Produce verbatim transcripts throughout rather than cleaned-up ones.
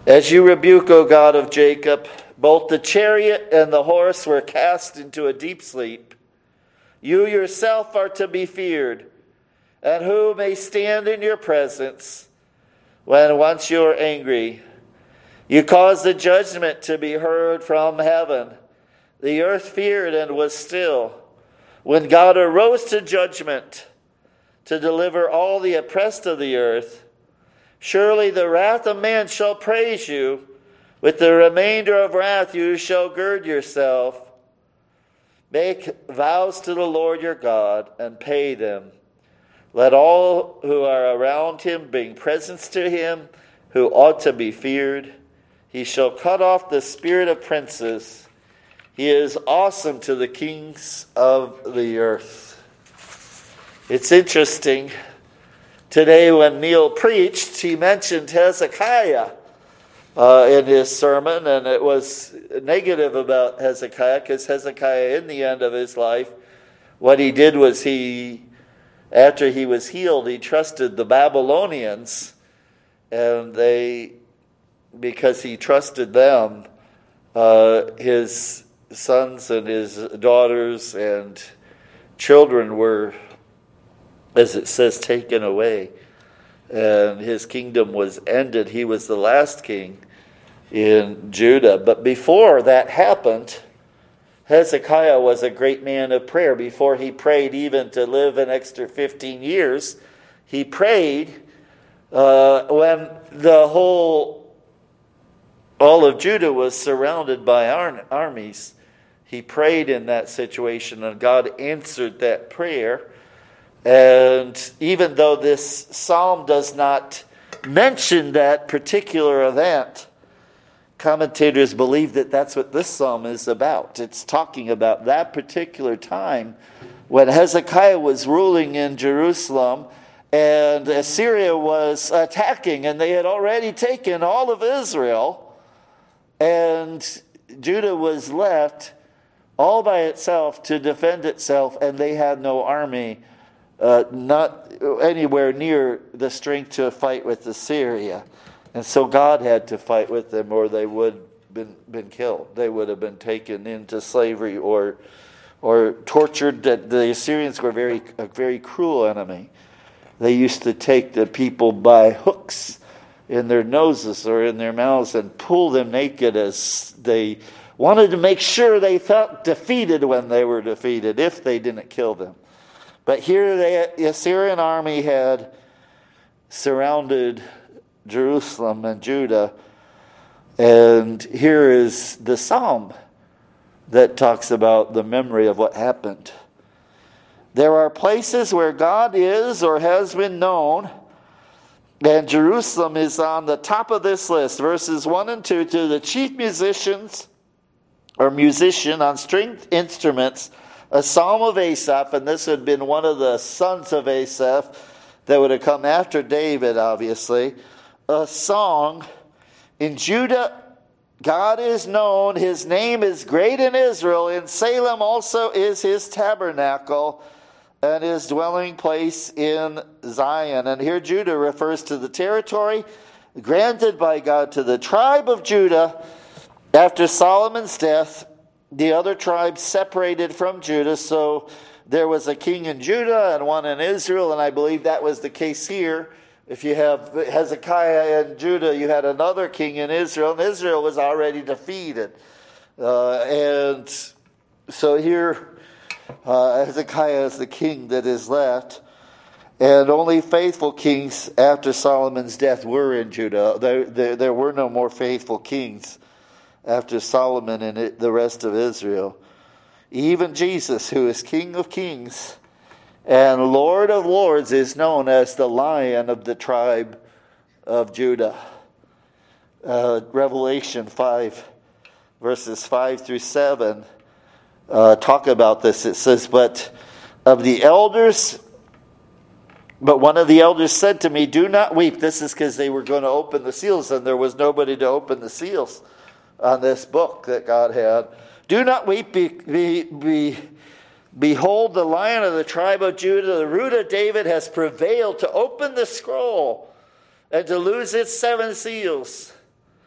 As you rebuke, O God of Jacob, both the chariot and the horse were cast into a deep sleep. You yourself are to be feared, and who may stand in your presence when once you are angry? You caused the judgment to be heard from heaven. The earth feared and was still. When God arose to judgment to deliver all the oppressed of the earth, surely the wrath of man shall praise you. With the remainder of wrath you shall gird yourself. Make vows to the Lord your God and pay them. Let all who are around him bring presents to him who ought to be feared. He shall cut off the spirit of princes. He is awesome to the kings of the earth. It's interesting. Today when Neil preached, he mentioned Hezekiah uh, in his sermon, and it was negative about Hezekiah because Hezekiah, in the end of his life, what he did was he, after he was healed, he trusted the Babylonians, and they, because he trusted them, uh, his sons and his daughters and children were, as it says, taken away. And his kingdom was ended. He was the last king in Judah. But before that happened, Hezekiah was a great man of prayer. Before he prayed even to live an extra fifteen years, he prayed uh, when the whole, all of Judah was surrounded by ar- armies. He prayed in that situation, and God answered that prayer. And even though this psalm does not mention that particular event, commentators believe that that's what this psalm is about. It's talking about that particular time when Hezekiah was ruling in Jerusalem and Assyria was attacking, and they had already taken all of Israel, and Judah was left all by itself to defend itself, and they had no army, uh, not anywhere near the strength to fight with Assyria. And so God had to fight with them, or they would have been, been killed. They would have been taken into slavery or or tortured. The Assyrians were very a very cruel enemy. They used to take the people by hooks in their noses or in their mouths and pull them naked, as they wanted to make sure they felt defeated when they were defeated, if they didn't kill them. But here they, the Assyrian army had surrounded Jerusalem and Judah. And here is the psalm that talks about the memory of what happened. There are places where God is or has been known, and Jerusalem is on the top of this list. Verses one and two, to the chief musicians or musician on stringed instruments, a psalm of Asaph, and this had been one of the sons of Asaph that would have come after David, obviously. A song in Judah, God is known. His name is great in Israel. In Salem also is his tabernacle and his dwelling place in Zion. And here Judah refers to the territory granted by God to the tribe of Judah after Solomon's death. The other tribes separated from Judah, so there was a king in Judah and one in Israel, and I believe that was the case here. If you have Hezekiah in Judah, you had another king in Israel, and Israel was already defeated. Uh, and so here, uh, Hezekiah is the king that is left, and only faithful kings after Solomon's death were in Judah. There, there, there were no more faithful kings after Solomon and it, the rest of Israel. Even Jesus, who is King of Kings and Lord of Lords, is known as the Lion of the tribe of Judah. Uh, Revelation five, verses five through seven, uh, talk about this. It says, But of the elders, but one of the elders said to me, do not weep. This is because they were going to open the seals, and there was nobody to open the seals on this book that God had. Do not weep, be, be, be, behold, the Lion of the tribe of Judah, the root of David, has prevailed to open the scroll and to loose its seven seals.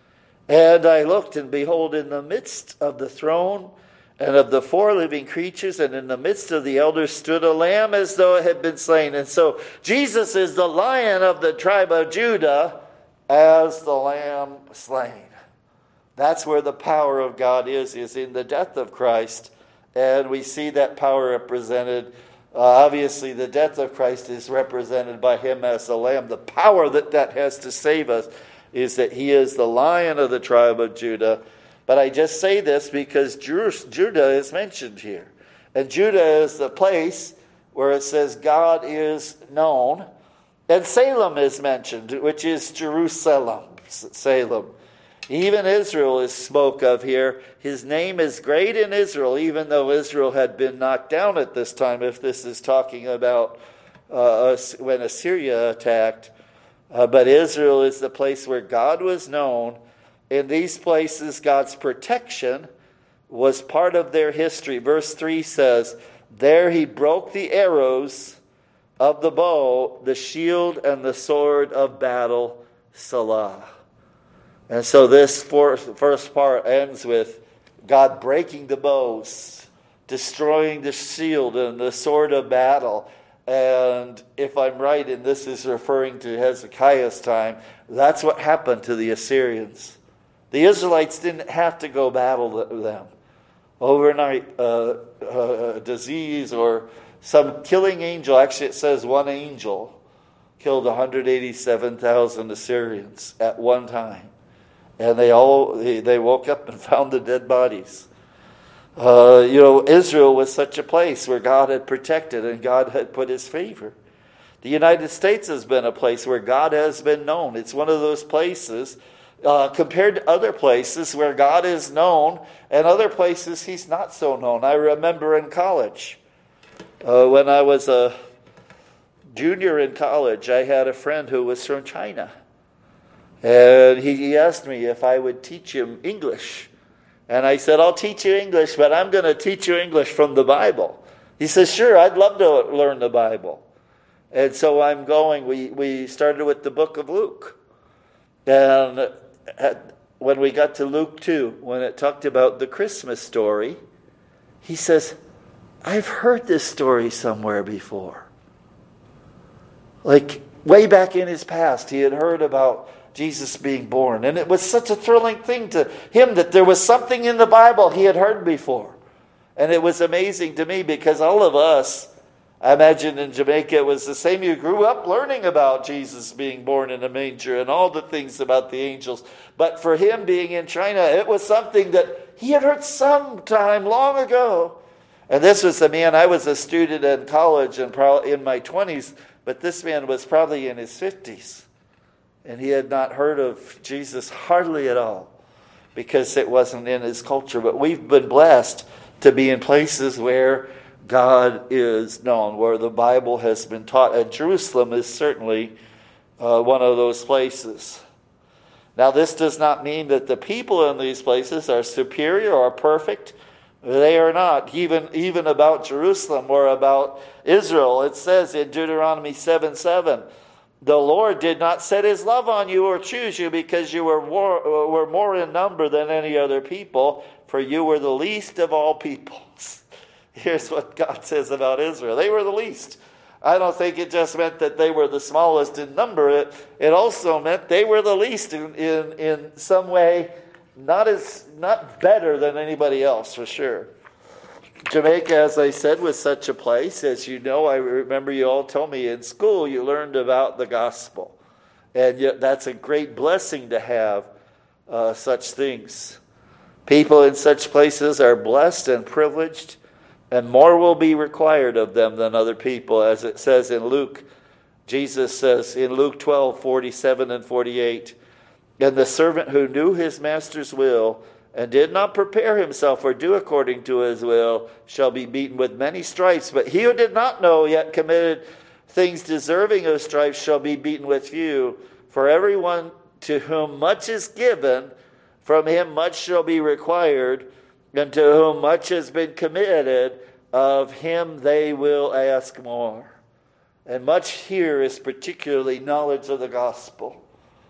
And I looked, and behold, in the midst of the throne and of the four living creatures, and in the midst of the elders stood a lamb as though it had been slain. And so Jesus is the Lion of the tribe of Judah as the lamb slain. That's where the power of God is, is in the death of Christ. And we see that power represented. Uh, obviously, the death of Christ is represented by him as the lamb. The power that that has to save us is that he is the Lion of the tribe of Judah. But I just say this because Judah is mentioned here. And Judah is the place where it says God is known. And Salem is mentioned, which is Jerusalem, Salem. Even Israel is spoke of here. His name is great in Israel, even though Israel had been knocked down at this time, if this is talking about uh, when Assyria attacked. Uh, but Israel is the place where God was known. In these places, God's protection was part of their history. Verse three says, there he broke the arrows of the bow, the shield, and the sword of battle, Salah. And so this fourth, first part ends with God breaking the bows, destroying the shield and the sword of battle. And if I'm right, and this is referring to Hezekiah's time, that's what happened to the Assyrians. The Israelites didn't have to go battle them. Overnight, uh, uh, disease or some killing angel, actually it says one angel, killed one hundred eighty-seven thousand Assyrians at one time. And they all they, they woke up and found the dead bodies. Uh, you know, Israel was such a place where God had protected and God had put his favor. The United States has been a place where God has been known. It's one of those places uh, compared to other places where God is known and other places he's not so known. I remember in college, uh, when I was a junior in college, I had a friend who was from China. And he, he asked me if I would teach him English. And I said, I'll teach you English, but I'm going to teach you English from the Bible. He says, sure, I'd love to learn the Bible. And so I'm going. We, we started with the book of Luke. And at, when we got to Luke two, when it talked about the Christmas story, he says, I've heard this story somewhere before. Like way back in his past, he had heard about Jesus being born. And it was such a thrilling thing to him that there was something in the Bible he had heard before. And it was amazing to me because all of us, I imagine in Jamaica it was the same. You grew up learning about Jesus being born in a manger and all the things about the angels. But for him being in China, it was something that he had heard sometime long ago. And this was a man, I was a student in college and probably in my twenties, but this man was probably in his fifties. And he had not heard of Jesus hardly at all because it wasn't in his culture. But we've been blessed to be in places where God is known, where the Bible has been taught. And Jerusalem is certainly uh, one of those places. Now, this does not mean that the people in these places are superior or perfect. They are not. Even, even about Jerusalem or about Israel, it says in Deuteronomy seven seven, the Lord did not set his love on you or choose you because you were more, were more in number than any other people, for you were the least of all peoples. Here's what God says about Israel. They were the least. I don't think it just meant that they were the smallest in number. It, it also meant they were the least in, in, in some way, not as not better than anybody else, for sure. Jamaica, as I said, was such a place. As you know, I remember you all told me in school you learned about the gospel. And yet that's a great blessing to have uh, such things. People in such places are blessed and privileged, and more will be required of them than other people. As it says in Luke, Jesus says in Luke twelve, forty-seven and forty-eight, and the servant who knew his master's will and did not prepare himself or do according to his will shall be beaten with many stripes. But he who did not know yet committed things deserving of stripes shall be beaten with few. For everyone to whom much is given, from him much shall be required, and to whom much has been committed, of him they will ask more. And much here is particularly knowledge of the gospel.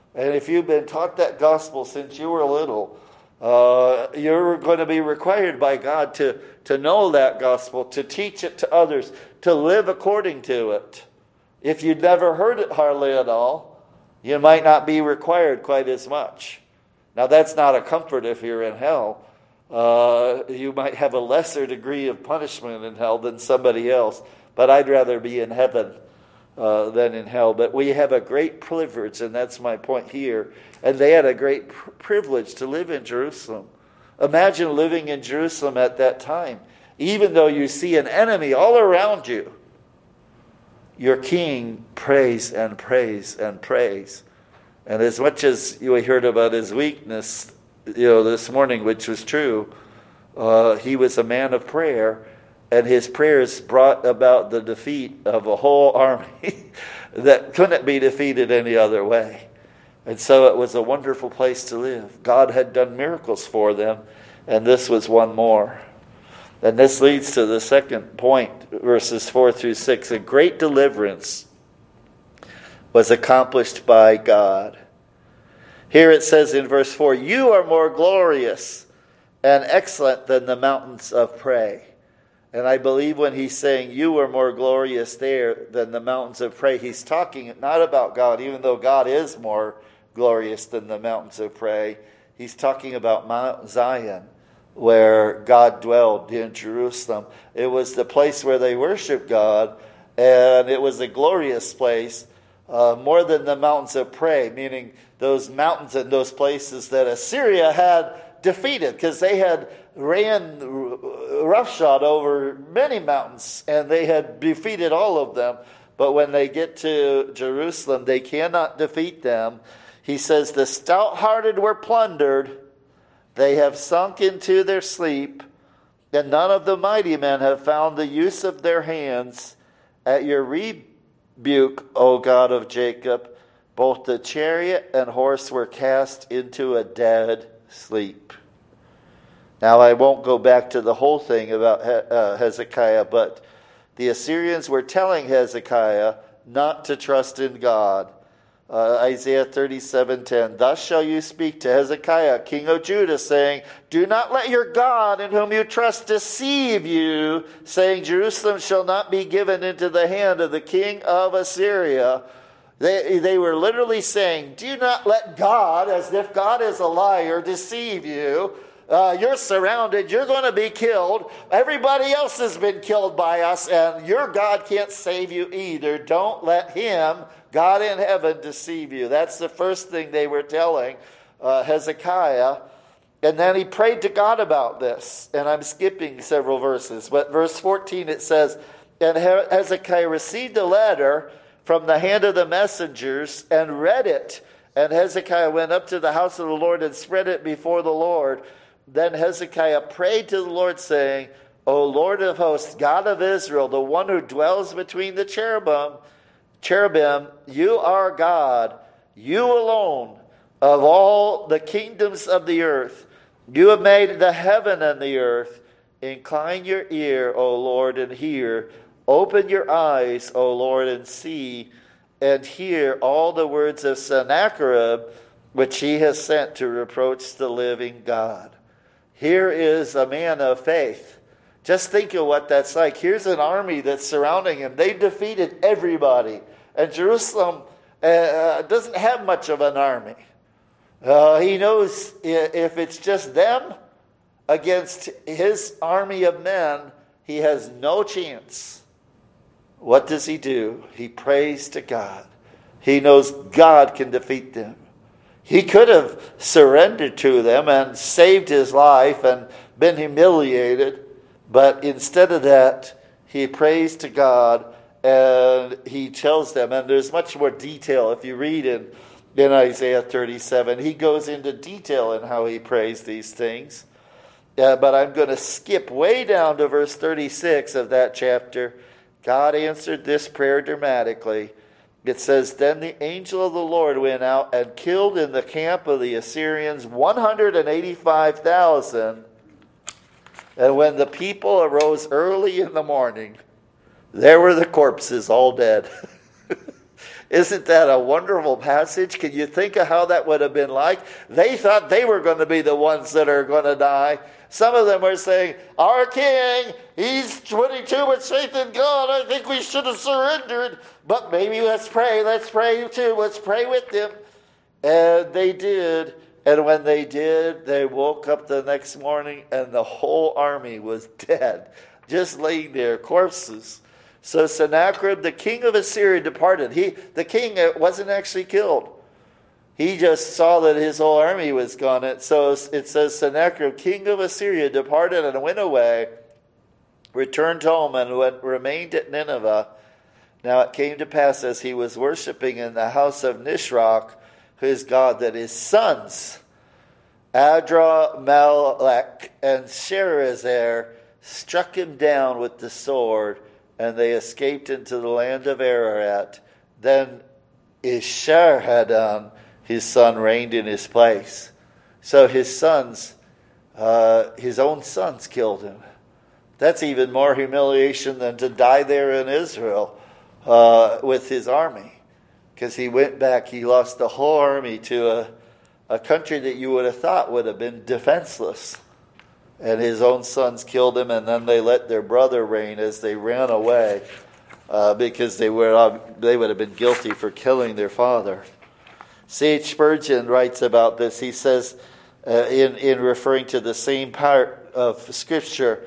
And if you've been taught that gospel since you were little, uh, you're going to be required by God to, to know that gospel, to teach it to others, to live according to it. If you'd never heard it hardly at all, you might not be required quite as much. Now, that's not a comfort if you're in hell. Uh, you might have a lesser degree of punishment in hell than somebody else, but I'd rather be in heaven uh, than in hell. But we have a great privilege, and that's my point here. And they had a great pr- privilege to live in Jerusalem. Imagine living in Jerusalem at that time. Even though you see an enemy all around you, your king prays and prays and prays. And as much as you heard about his weakness, you know, this morning, which was true, uh, he was a man of prayer, and his prayers brought about the defeat of a whole army that couldn't be defeated any other way. And so it was a wonderful place to live. God had done miracles for them, and this was one more. And this leads to the second point, verses four through six. A great deliverance was accomplished by God. Here it says in verse four, you are more glorious and excellent than the mountains of prey. And I believe when he's saying you are more glorious there than the mountains of prey, he's talking not about God, even though God is more glorious than the mountains of prey. He's talking about Mount Zion, where God dwelled in Jerusalem. It was the place where they worshiped God, and it was a glorious place, uh, more than the mountains of prey, meaning those mountains and those places that Assyria had defeated, because they had ran roughshod over many mountains, and they had defeated all of them. But when they get to Jerusalem, they cannot defeat them. He says, the stout-hearted were plundered, they have sunk into their sleep, and none of the mighty men have found the use of their hands. At your rebuke, O God of Jacob, both the chariot and horse were cast into a dead sleep. Now, I won't go back to the whole thing about uh, Hezekiah, but the Assyrians were telling Hezekiah not to trust in God. Uh, Isaiah thirty-seven ten, thus shall you speak to Hezekiah, king of Judah, saying, do not let your God in whom you trust deceive you, saying, Jerusalem shall not be given into the hand of the king of Assyria. They, they were literally saying, do not let God, as if God is a liar, deceive you. Uh, you're surrounded. You're going to be killed. Everybody else has been killed by us, and your God can't save you either. Don't let him, God in heaven, deceive you. That's the first thing they were telling uh, Hezekiah. And then he prayed to God about this. And I'm skipping several verses. But verse fourteen, it says, and Hezekiah received a letter from the hand of the messengers and read it. And Hezekiah went up to the house of the Lord and spread it before the Lord. Then Hezekiah prayed to the Lord, saying, O Lord of hosts, God of Israel, the one who dwells between the cherubim, cherubim, you are God, you alone, of all the kingdoms of the earth. You have made the heaven and the earth. Incline your ear, O Lord, and hear. Open your eyes, O Lord, and see, and hear all the words of Sennacherib, which he has sent to reproach the living God. Here is a man of faith. Just think of what that's like. Here's an army that's surrounding him. They defeated everybody. And Jerusalem uh, doesn't have much of an army. Uh, he knows if it's just them against his army of men, he has no chance. What does he do? He prays to God. He knows God can defeat them. He could have surrendered to them and saved his life and been humiliated. But instead of that, he prays to God and he tells them, and there's much more detail if you read in, in Isaiah thirty-seven. He goes into detail in how he prays these things. Uh, but I'm going to skip way down to verse thirty-six of that chapter. God answered this prayer dramatically. It says, then the angel of the Lord went out and killed in the camp of the Assyrians one hundred eighty-five thousand. And when the people arose early in the morning, there were the corpses all dead. Isn't that a wonderful passage? Can you think of how that would have been like? They thought they were going to be the ones that are going to die. Some of them were saying, our king, he's putting too much faith in God. I think we should have surrendered. But maybe let's pray. Let's pray too. Let's pray with them. And they did. And when they did, they woke up the next morning and the whole army was dead, just laying there, corpses. So Sennacherib, the king of Assyria, departed. He, the king wasn't actually killed. He just saw that his whole army was gone. And so it says Sennacherib, king of Assyria, departed and went away, returned home, and went, remained at Nineveh. Now it came to pass as he was worshiping in the house of Nisroch, his god, that his sons, Adramelech and Sharezer, struck him down with the sword, and they escaped into the land of Ararat. Then Esarhaddon, his son, reigned in his place. So his sons, uh, his own sons killed him. That's even more humiliation than to die there in Israel uh, with his army. Because he went back, he lost the whole army to a, a country that you would have thought would have been defenseless. And his own sons killed him, and then they let their brother reign as they ran away uh, because they were they would have been guilty for killing their father. C H Spurgeon writes about this. He says, uh, in, in referring to the same part of Scripture,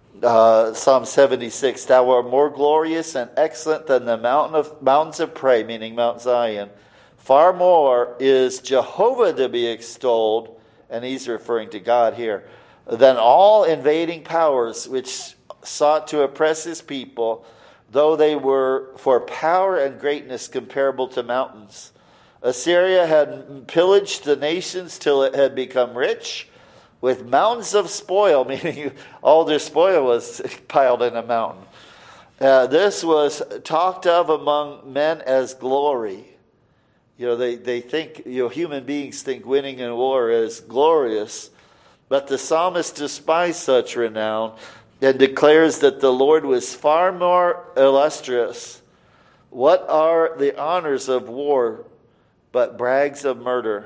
Uh, Psalm seventy-six, thou art more glorious and excellent than the mountain of mountains of prey, meaning Mount Zion. Far more is Jehovah to be extolled, and he's referring to God here, than all invading powers which sought to oppress his people, though they were for power and greatness comparable to mountains. Assyria had pillaged the nations till it had become rich, with mountains of spoil, meaning all their spoil was piled in a mountain. Uh, this was talked of among men as glory. You know, they, they think, you know, human beings think winning in war is glorious. But the psalmist despised such renown and declares that the Lord was far more illustrious. What are the honors of war but brags of murder?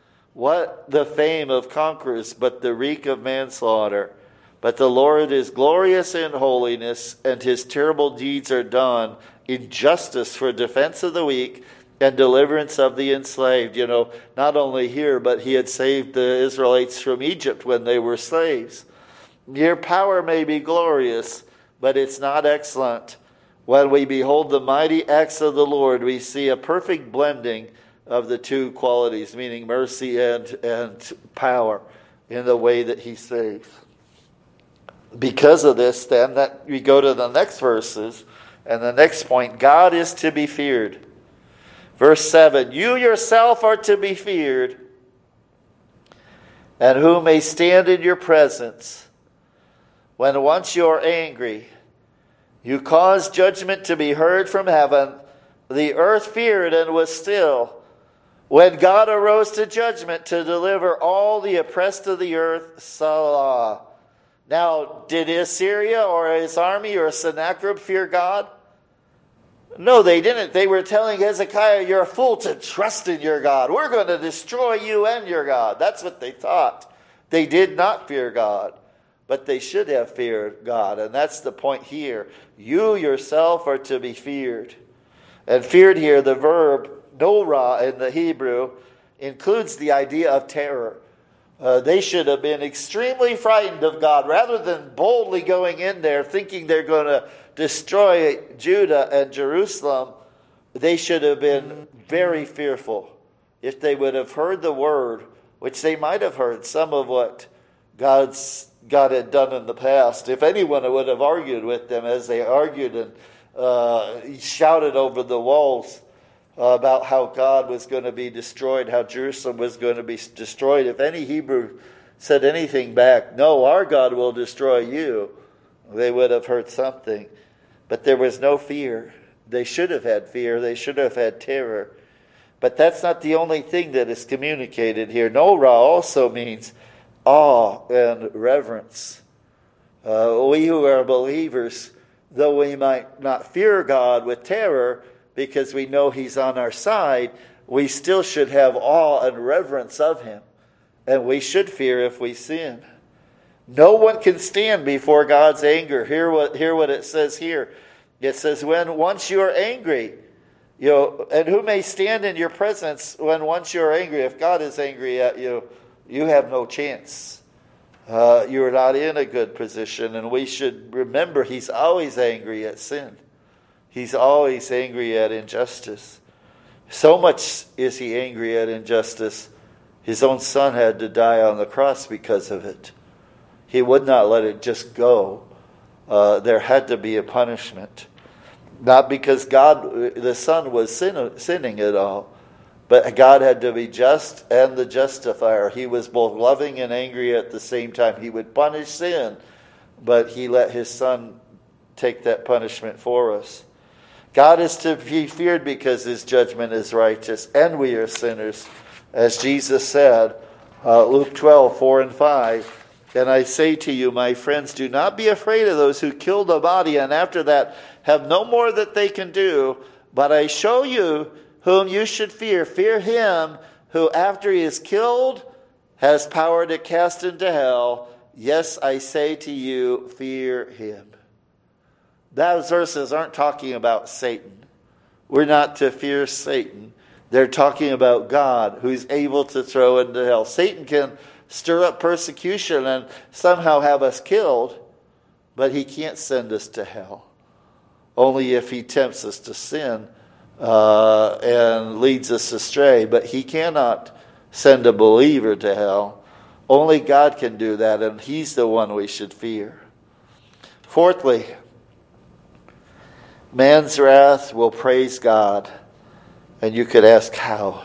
What the fame of conquerors but the reek of manslaughter? But the Lord is glorious in holiness, and his terrible deeds are done in justice for defense of the weak and deliverance of the enslaved. You know, not only here, but he had saved the Israelites from Egypt when they were slaves. Your power may be glorious, but it's not excellent. When we behold the mighty acts of the Lord, we see a perfect blending of the two qualities, meaning mercy and, and power, in the way that he saves. Because of this, then, that we go to the next verses, and the next point, God is to be feared. Verse seven, you yourself are to be feared, and who may stand in your presence? When once you are angry, you cause judgment to be heard from heaven. The earth feared and was still, when God arose to judgment to deliver all the oppressed of the earth. Salah. Now, did Assyria or his army or Sennacherib fear God? No, they didn't. They were telling Hezekiah, you're a fool to trust in your God. We're going to destroy you and your God. That's what they thought. They did not fear God, but they should have feared God. And that's the point here. You yourself are to be feared. And feared here, the verb norah in the Hebrew, includes the idea of terror. Uh, they should have been extremely frightened of God rather than boldly going in there thinking they're going to destroy Judah and Jerusalem. They should have been very fearful if they would have heard the word, which they might have heard some of what God's God had done in the past. If anyone would have argued with them as they argued and uh, shouted over the walls about how God was going to be destroyed, how Jerusalem was going to be destroyed. If any Hebrew said anything back, no, our God will destroy you, they would have heard something. But there was no fear. They should have had fear. They should have had terror. But that's not the only thing that is communicated here. Norah also means awe and reverence. Uh, we who are believers, though we might not fear God with terror, because we know he's on our side, we still should have awe and reverence of him. And we should fear if we sin. No one can stand before God's anger. Hear what, hear what it says here. It says, when once you are angry, you know, and who may stand in your presence when once you are angry? If God is angry at you, you have no chance. Uh, you are not in a good position. And we should remember he's always angry at sin. He's always angry at injustice. So much is he angry at injustice, his own son had to die on the cross because of it. He would not let it just go. Uh, there had to be a punishment. Not because God, the Son, was sin, sinning at all, but God had to be just and the justifier. He was both loving and angry at the same time. He would punish sin, but he let his Son take that punishment for us. God is to be feared because his judgment is righteous, and we are sinners. As Jesus said, uh, Luke twelve, four and five, and I say to you, my friends, do not be afraid of those who kill the body, and after that have no more that they can do. But I show you whom you should fear. Fear him who, after he is killed, has power to cast into hell. Yes, I say to you, fear him. Those verses aren't talking about Satan. We're not to fear Satan. They're talking about God, who's able to throw into hell. Satan can stir up persecution and somehow have us killed, but he can't send us to hell. Only if he tempts us to sin uh, and leads us astray. But he cannot send a believer to hell. Only God can do that, and he's the one we should fear. Fourthly, man's wrath will praise God. And you could ask how.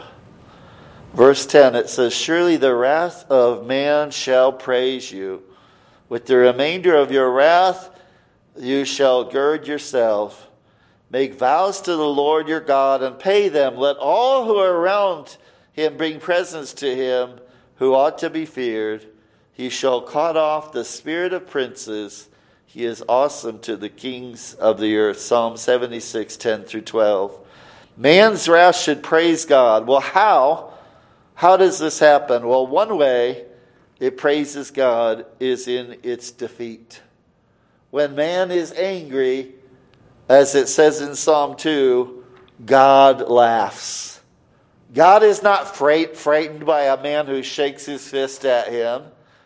Verse ten, it says, surely the wrath of man shall praise you. With the remainder of your wrath you shall gird yourself. Make vows to the Lord your God and pay them. Let all who are around him bring presents to him who ought to be feared. He shall cut off the spirit of princes. He is awesome to the kings of the earth. Psalm seventy-six, ten through twelve. Man's wrath should praise God. Well, how? How does this happen? Well, one way it praises God is in its defeat. When man is angry, as it says in Psalm two, God laughs. God is not fright, frightened by a man who shakes his fist at him.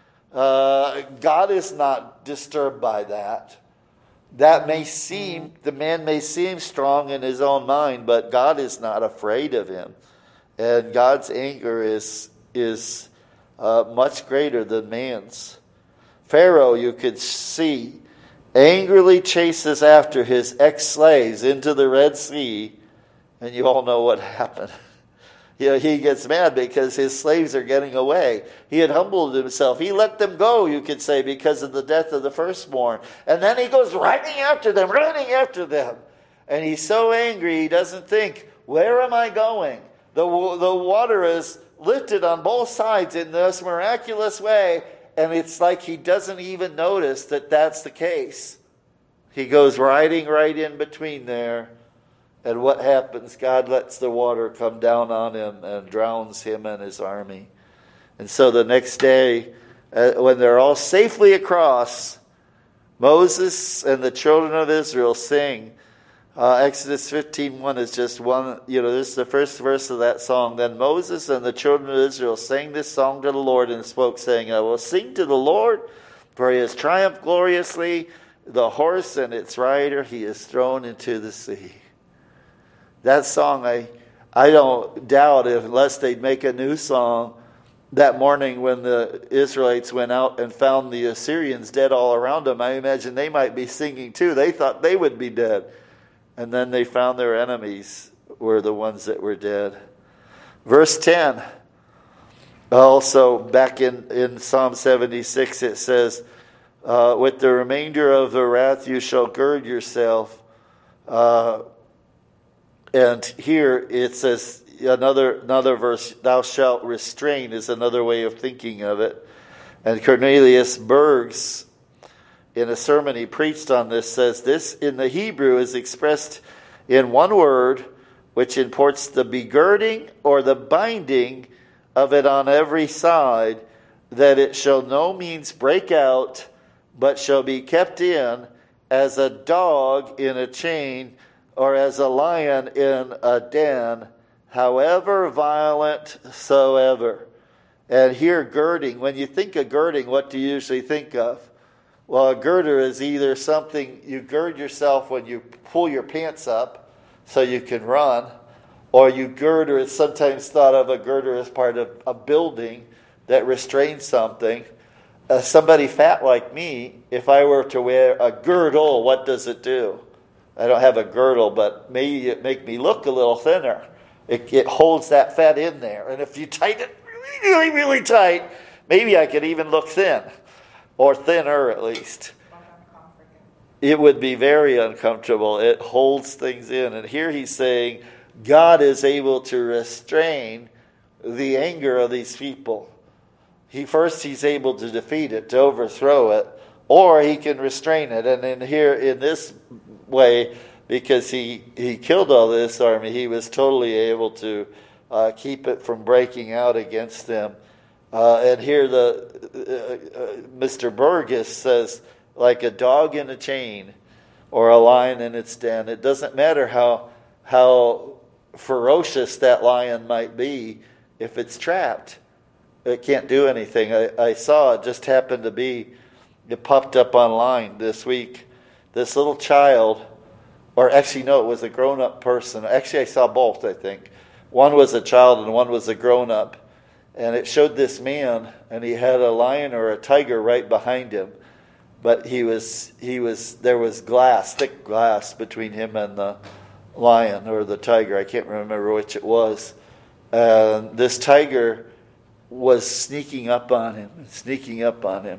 Uh, God is not disturbed by that. That may seem, the man may seem strong in his own mind, but God is not afraid of him. And God's anger is, is uh, much greater than man's. Pharaoh, you could see, angrily chases after his ex-slaves into the Red Sea, and you all know what happened. You know, he gets mad because his slaves are getting away. He had humbled himself. He let them go, you could say, because of the death of the firstborn. And then he goes running after them, running after them. And he's so angry, he doesn't think, where am I going? The, the water is lifted on both sides in this miraculous way, and it's like he doesn't even notice that that's the case. He goes riding right in between there. And what happens? God lets the water come down on him and drowns him and his army. And so the next day, uh, when they're all safely across, Moses and the children of Israel sing. Uh, Exodus fifteen one is just one, you know, this is the first verse of that song. Then Moses and the children of Israel sang this song to the Lord and spoke, saying, I will sing to the Lord, for he has triumphed gloriously. The horse and its rider he is thrown into the sea. That song, I I don't doubt if unless they'd make a new song that morning when the Israelites went out and found the Assyrians dead all around them, I imagine they might be singing too. They thought they would be dead. And then they found their enemies were the ones that were dead. Verse ten, also back in, in Psalm seventy-six, it says, uh, with the remainder of the wrath you shall gird yourself. Uh, And here it says, another another verse, thou shalt restrain is another way of thinking of it. And Cornelius Bergs, in a sermon he preached on this, says this in the Hebrew is expressed in one word which imports the begirding or the binding of it on every side, that it shall no means break out, but shall be kept in as a dog in a chain, or as a lion in a den, however violent soever. And here, girding. When you think of girding, what do you usually think of? Well, a girder is either something you gird yourself when you pull your pants up so you can run, or you girder, it's sometimes thought of a girder as part of a building that restrains something. Uh, somebody fat like me, if I were to wear a girdle, what does it do? I don't have a girdle, but maybe it make me look a little thinner. It, it holds that fat in there. And if you tighten it really, really tight, maybe I could even look thin, or thinner at least. It would be very uncomfortable. It holds things in. And here he's saying God is able to restrain the anger of these people. He first he's able to defeat it, to overthrow it, or he can restrain it. And in here, in this way, because he, he killed all this army, he was totally able to uh, keep it from breaking out against them. Uh, and here the uh, uh, Mister Burgess says, like a dog in a chain or a lion in its den. It doesn't matter how how ferocious that lion might be, if it's trapped, it can't do anything. I, I saw it just happened to be, it popped up online this week. This little child, or actually no, it was a grown-up person. Actually, I saw both, I think. One was a child and one was a grown-up. And it showed this man, and he had a lion or a tiger right behind him. But he was, he was, there was glass, thick glass between him and the lion or the tiger. I can't remember which it was. And this tiger was sneaking up on him, sneaking up on him.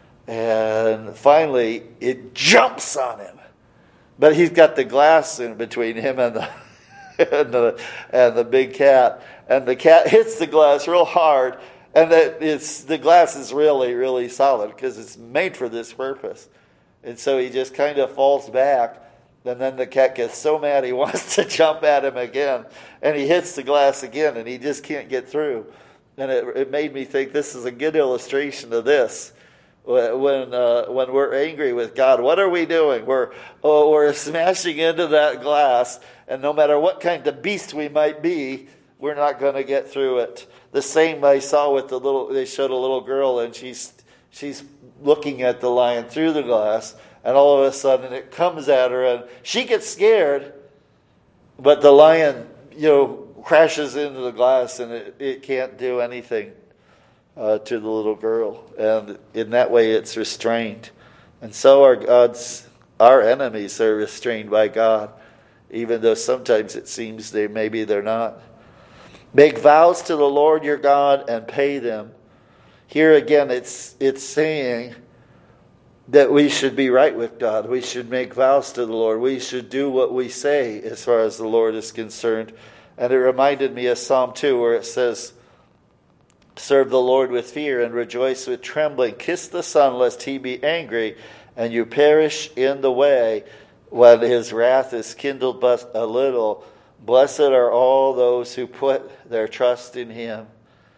And finally, it jumps on him. But he's got the glass in between him and the, and the, and the big cat. And the cat hits the glass real hard. And that it's, the glass is really, really solid because it's made for this purpose. And so he just kind of falls back. And then the cat gets so mad he wants to jump at him again. And he hits the glass again and he just can't get through. And it, it made me think this is a good illustration of this. When uh, when we're angry with God, what are we doing? We're oh, we're smashing into that glass. And no matter what kind of beast we might be, we're not going to get through it. The same I saw with the little, they showed a little girl and she's she's looking at the lion through the glass, and all of a sudden it comes at her and she gets scared, but the lion, you know, crashes into the glass and it, it can't do anything uh, to the little girl. And in that way it's restrained. And so are God's, our enemies are restrained by God, even though sometimes it seems they maybe they're not. Make vows to the Lord your God and pay them. Here again, it's it's saying that we should be right with God. We should make vows to the Lord. We should do what we say as far as the Lord is concerned. And it reminded me of Psalm two, where it says, serve the Lord with fear and rejoice with trembling. Kiss the Son, lest he be angry, and you perish in the way when his wrath is kindled but a little. Blessed are all those who put their trust in him.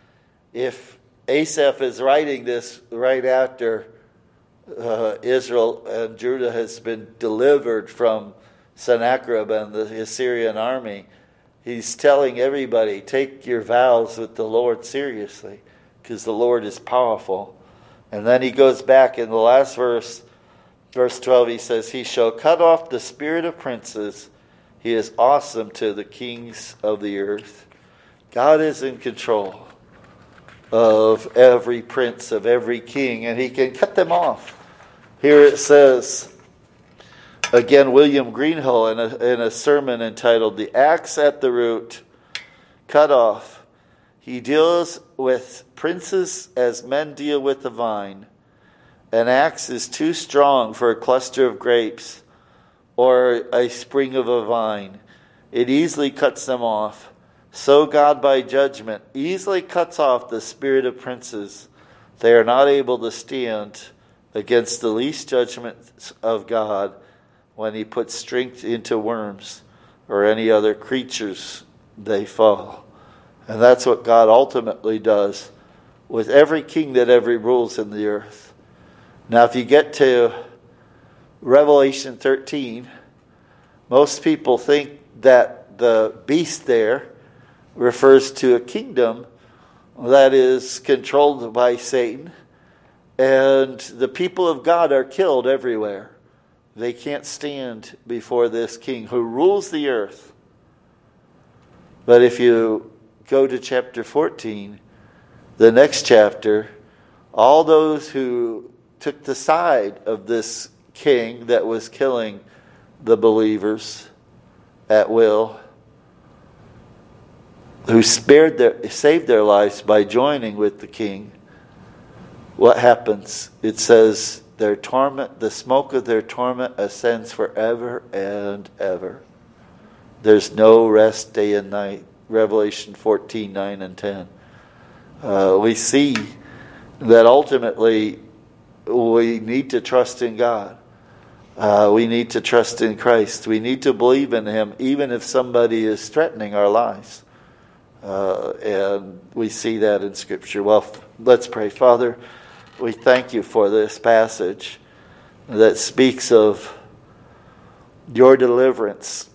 If Asaph is writing this right after uh, Israel and Judah has been delivered from Sennacherib and the Assyrian army, he's telling everybody, take your vows with the Lord seriously, because the Lord is powerful. And then he goes back in the last verse, verse twelve, he says, he shall cut off the spirit of princes. He is awesome to the kings of the earth. God is in control of every prince, of every king, and he can cut them off. Here it says, again, William Greenhill in a, in a sermon entitled, The Axe at the Root, Cut Off. He deals with princes as men deal with the vine. An axe is too strong for a cluster of grapes or a spring of a vine. It easily cuts them off. So God, by judgment, easily cuts off the spirit of princes. They are not able to stand against the least judgments of God when he puts strength into worms. or any other creatures, they fall. And that's what God ultimately does with every king that ever rules in the earth. Now, if you get to Revelation thirteen, most people think that the beast there refers to a kingdom that is controlled by Satan, and the people of God are killed everywhere. They can't stand before this king who rules the earth. But if you go to chapter fourteen, the next chapter, all those who took the side of this king that was killing the believers at will, who spared their, saved their lives by joining with the king, what happens? It says their torment, the smoke of their torment ascends forever and ever. There's no rest day and night. Revelation fourteen, nine and ten. Uh, we see that ultimately we need to trust in God. Uh, we need to trust in Christ. We need to believe in Him even if somebody is threatening our lives. Uh, and we see that in Scripture. Well, let's pray. Father, we thank you for this passage that speaks of your deliverance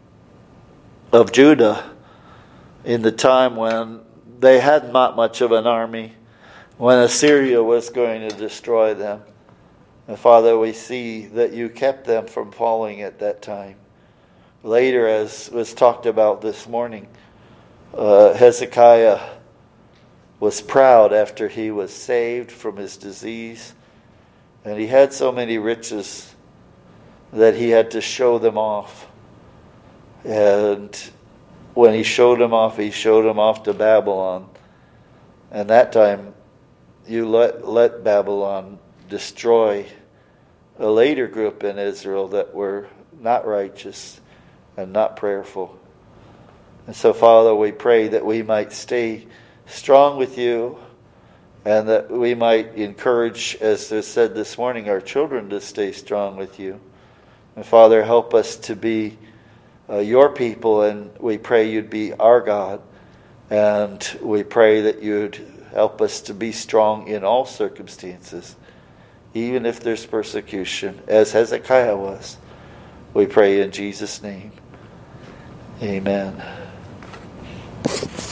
of Judah in the time when they had not much of an army, when Assyria was going to destroy them. And Father, we see that you kept them from falling at that time. Later, as was talked about this morning, uh, Hezekiah was proud after he was saved from his disease. And he had so many riches that he had to show them off. And when he showed them off, he showed them off to Babylon. And that time, you let, let Babylon destroy a later group in Israel that were not righteous and not prayerful. And so, Father, we pray that we might stay strong with you and that we might encourage, as was said this morning, our children to stay strong with you. And Father, help us to be uh, your people, and we pray you'd be our God. And we pray that you'd help us to be strong in all circumstances, even if there's persecution, as Hezekiah was. We pray in Jesus' name. Amen.